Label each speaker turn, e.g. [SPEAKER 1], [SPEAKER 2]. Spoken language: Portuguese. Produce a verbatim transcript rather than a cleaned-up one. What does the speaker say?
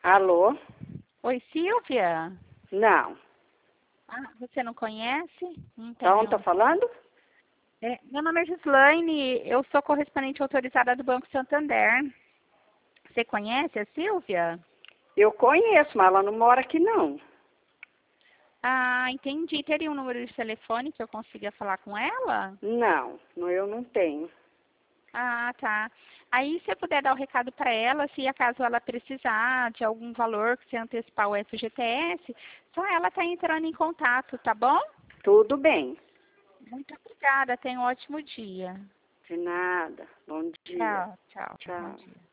[SPEAKER 1] Alô?
[SPEAKER 2] Oi, Silvia?
[SPEAKER 1] Não.
[SPEAKER 2] Ah, você não conhece? Não tem
[SPEAKER 1] Da onde tá
[SPEAKER 2] nenhum.
[SPEAKER 1] falando?
[SPEAKER 2] É, meu nome é Gislaine, eu sou correspondente autorizada do Banco Santander. Você conhece a Silvia?
[SPEAKER 1] Eu conheço, mas ela não mora aqui, não.
[SPEAKER 2] Ah, entendi. Teria um número de telefone que eu consiga falar com ela?
[SPEAKER 1] Não, não, eu não tenho.
[SPEAKER 2] Ah, tá. Aí, se você puder dar o recado para ela, se acaso ela precisar de algum valor que você antecipar o F G T S, só ela tá entrando em contato, tá bom?
[SPEAKER 1] Tudo bem.
[SPEAKER 2] Muito obrigada. Tenha um ótimo dia.
[SPEAKER 1] De nada. Bom dia.
[SPEAKER 2] Tchau, tchau. Bom
[SPEAKER 1] Tchau.
[SPEAKER 2] dia.